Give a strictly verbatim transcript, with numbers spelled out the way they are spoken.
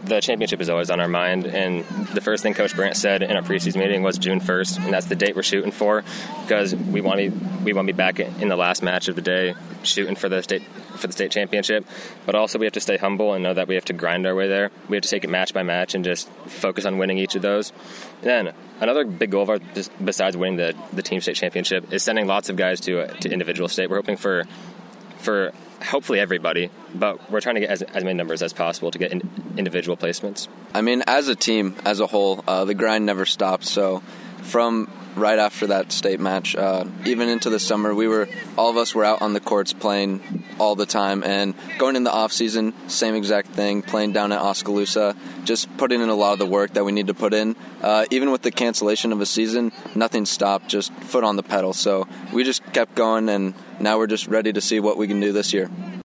the championship is always on our mind, and the first thing Coach Brandt said in our preseason meeting was June first, and that's the date we're shooting for, because we want to we want to be back in the last match of the day, shooting for the state for the state championship. But also we have to stay humble and know that we have to grind our way there. We have to take it match by match and just focus on winning each of those. And then another big goal of ours, besides winning the the team state championship, is sending lots of guys to to individual state. We're hoping for for. hopefully everybody, but we're trying to get as, as many numbers as possible to get in, individual placements. I mean, as a team, as a whole, uh, the grind never stopped. So from right after that state match, uh, even into the summer, we were all of us were out on the courts playing all the time. And going in the off season, same exact thing, playing down at Oskaloosa, just putting in a lot of the work that we need to put in. Uh, even with the cancellation of a season, nothing stopped, just foot on the pedal. So we just kept going, and now we're just ready to see what we can do this year.